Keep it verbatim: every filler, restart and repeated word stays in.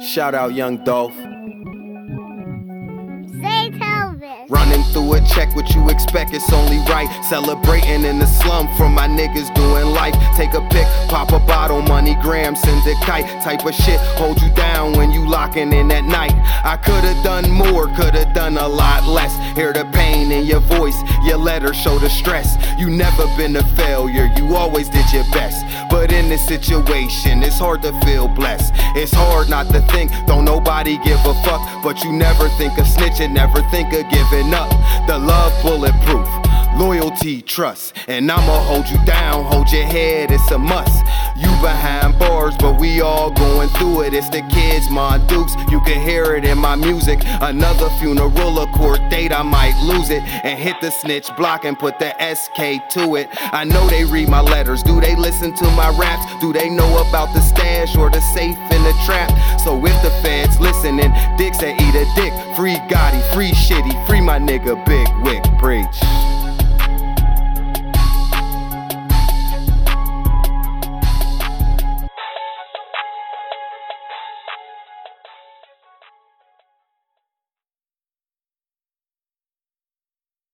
Shout out Young Dolph. Say Telvis. Running through a check, what you expect, it's only right. Celebrating in the slum from my niggas doing life. Take a pic, pop a bottle, money gram, send a kite. Type of shit, hold you down when you locking in at night. I could've done more, could've done a lot less. Hear the pain in your voice, your letters show the stress. You never been a failure, you always did your best. But in this situation, it's hard to feel blessed. It's hard not to think, don't nobody give a fuck. But you never think of snitching, never think of giving up. The love bulletproof, loyalty, trust. And I'ma hold you down, hold your head, it's a must. You behind bars, but we all going through it. It's the kids, my dukes, you can hear it in my music. Another funeral, a court date, I might lose it. And hit the snitch block and put the S K to it. I know they read my letters, do they listen to my raps? Do they know about the stash or the safe in the trap? So if the feds listening, dicks that eat a dick. Free Gotti, free Shitty, free my nigga Big Wick, preach.